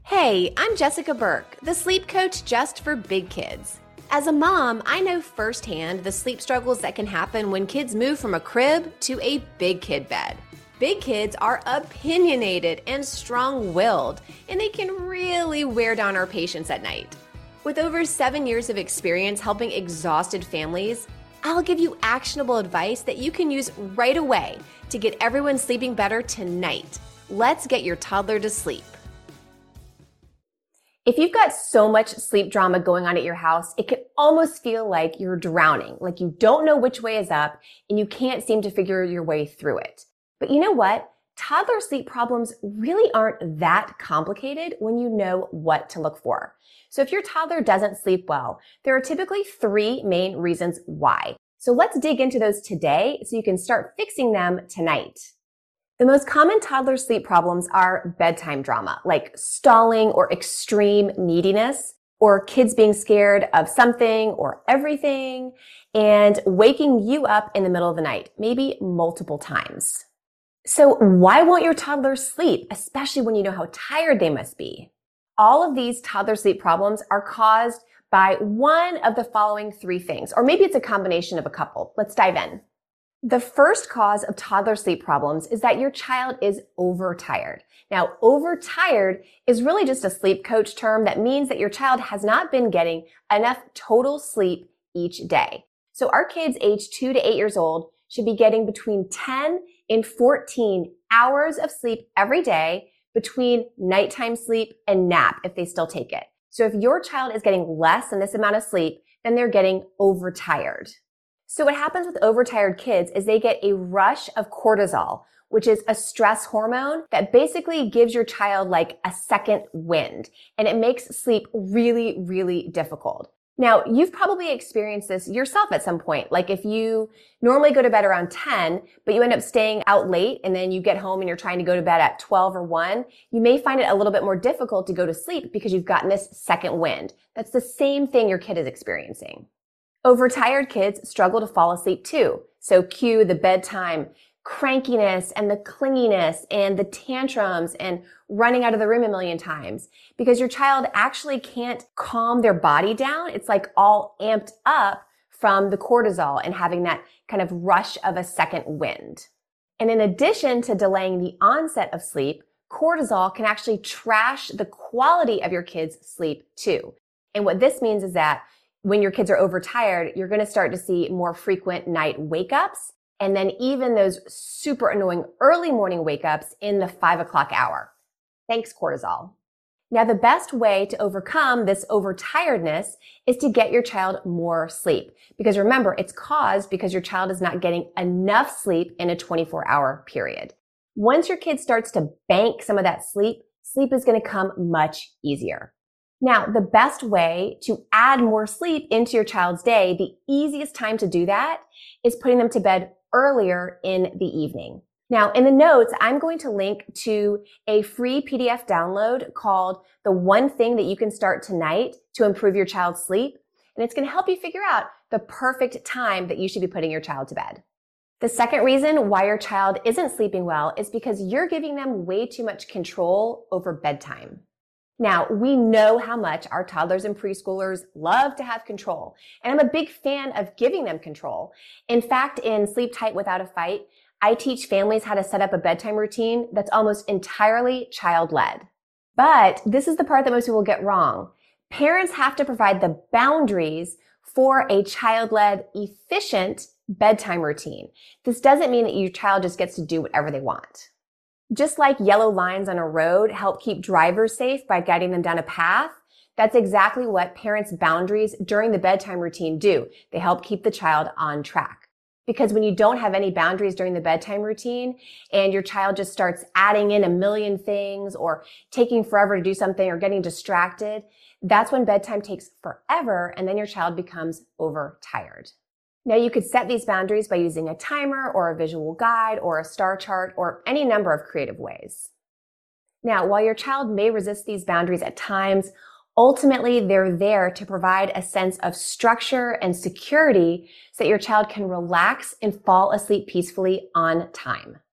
Hey, I'm Jessica Burke, the sleep coach just for big kids. As a mom, I know firsthand the sleep struggles that can happen when kids move from a crib to a big kid bed. Big kids are opinionated and strong-willed, and they can really wear down our patience at night. With over 7 years of experience helping exhausted families, I'll give you actionable advice that you can use right away to get everyone sleeping better tonight. Let's get your toddler to sleep. If you've got so much sleep drama going on at your house, it can almost feel like you're drowning, like you don't know which way is up and you can't seem to figure your way through it. But you know what? Toddler sleep problems really aren't that complicated when you know what to look for. So if your toddler doesn't sleep well, there are typically 3 main reasons why. So let's dig into those today so you can start fixing them tonight. The most common toddler sleep problems are bedtime drama, like stalling or extreme neediness, or kids being scared of something or everything, and waking you up in the middle of the night, maybe multiple times. So why won't your toddler sleep, especially when you know how tired they must be? All of these toddler sleep problems are caused by one of the following 3 things, or maybe it's a combination of a couple. Let's dive in. The first cause of toddler sleep problems is that your child is overtired. Now, overtired is really just a sleep coach term that means that your child has not been getting enough total sleep each day. So our kids aged 2 to 8 years old should be getting between 10 and 14 hours of sleep every day between nighttime sleep and nap if they still take it. So if your child is getting less than this amount of sleep, then they're getting overtired. So what happens with overtired kids is they get a rush of cortisol, which is a stress hormone that basically gives your child like a second wind, and it makes sleep really, really difficult. Now, you've probably experienced this yourself at some point. Like if you normally go to bed around 10, but you end up staying out late and then you get home and you're trying to go to bed at 12 or 1, you may find it a little bit more difficult to go to sleep because you've gotten this second wind. That's the same thing your kid is experiencing. Overtired kids struggle to fall asleep too. So cue the bedtime crankiness and the clinginess and the tantrums and running out of the room a million times because your child actually can't calm their body down. It's like all amped up from the cortisol and having that kind of rush of a second wind. And in addition to delaying the onset of sleep, cortisol can actually trash the quality of your kids' sleep too. And what this means is that when your kids are overtired, you're going to start to see more frequent night wake-ups and then even those super annoying early morning wake-ups in the 5 o'clock hour. Thanks, cortisol. Now, the best way to overcome this overtiredness is to get your child more sleep. Because remember, it's caused because your child is not getting enough sleep in a 24-hour period. Once your kid starts to bank some of that sleep, sleep is going to come much easier. Now, the best way to add more sleep into your child's day, the easiest time to do that is putting them to bed earlier in the evening. Now, in the notes, I'm going to link to a free PDF download called The One Thing That You Can Start Tonight to Improve Your Child's Sleep. And it's going to help you figure out the perfect time that you should be putting your child to bed. The second reason why your child isn't sleeping well is because you're giving them way too much control over bedtime. Now, we know how much our toddlers and preschoolers love to have control, and I'm a big fan of giving them control. In fact, in Sleep Tight Without a Fight, I teach families how to set up a bedtime routine that's almost entirely child-led. But this is the part that most people get wrong. Parents have to provide the boundaries for a child-led, efficient bedtime routine. This doesn't mean that your child just gets to do whatever they want. Just like yellow lines on a road help keep drivers safe by guiding them down a path, that's exactly what parents' boundaries during the bedtime routine do. They help keep the child on track. Because when you don't have any boundaries during the bedtime routine and your child just starts adding in a million things or taking forever to do something or getting distracted, that's when bedtime takes forever and then your child becomes overtired. Now, you could set these boundaries by using a timer or a visual guide or a star chart or any number of creative ways. Now, while your child may resist these boundaries at times, ultimately they're there to provide a sense of structure and security so that your child can relax and fall asleep peacefully on time.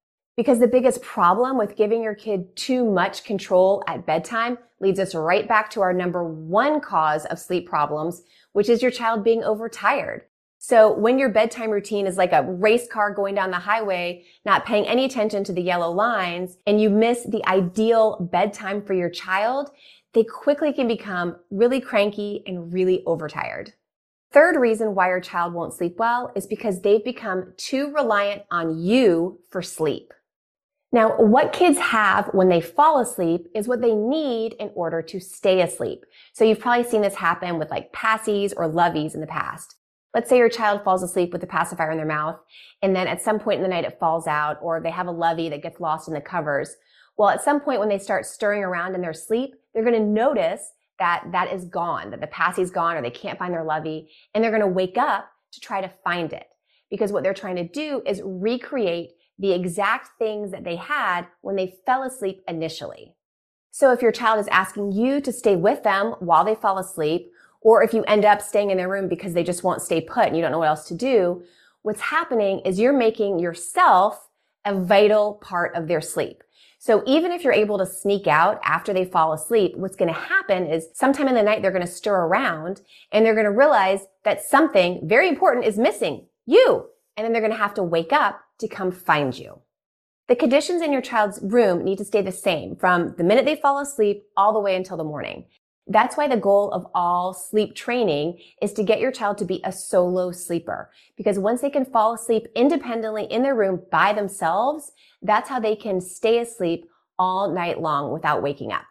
Because the biggest problem with giving your kid too much control at bedtime leads us right back to our number one cause of sleep problems, which is your child being overtired. So when your bedtime routine is like a race car going down the highway, not paying any attention to the yellow lines, and you miss the ideal bedtime for your child, they quickly can become really cranky and really overtired. Third reason why your child won't sleep well is because they've become too reliant on you for sleep. Now, what kids have when they fall asleep is what they need in order to stay asleep. So you've probably seen this happen with like passies or loveys in the past. Let's say your child falls asleep with a pacifier in their mouth, and then at some point in the night it falls out, or they have a lovey that gets lost in the covers. Well, at some point when they start stirring around in their sleep, they're going to notice that that is gone, that the passie's gone, or they can't find their lovey, and they're going to wake up to try to find it. Because what they're trying to do is recreate the exact things that they had when they fell asleep initially. So if your child is asking you to stay with them while they fall asleep, or if you end up staying in their room because they just won't stay put and you don't know what else to do, what's happening is you're making yourself a vital part of their sleep. So even if you're able to sneak out after they fall asleep, what's going to happen is sometime in the night they're going to stir around and they're going to realize that something very important is missing, you. And then they're going to have to wake up to come find you. The conditions in your child's room need to stay the same from the minute they fall asleep all the way until the morning. That's why the goal of all sleep training is to get your child to be a solo sleeper. Because once they can fall asleep independently in their room by themselves, that's how they can stay asleep all night long without waking up.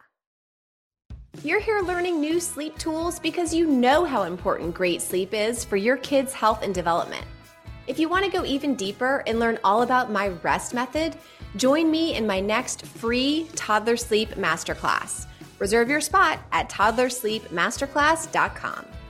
You're here learning new sleep tools because you know how important great sleep is for your kids' health and development. If you want to go even deeper and learn all about my rest method, join me in my next free Toddler Sleep Masterclass. Reserve your spot at toddlersleepmasterclass.com.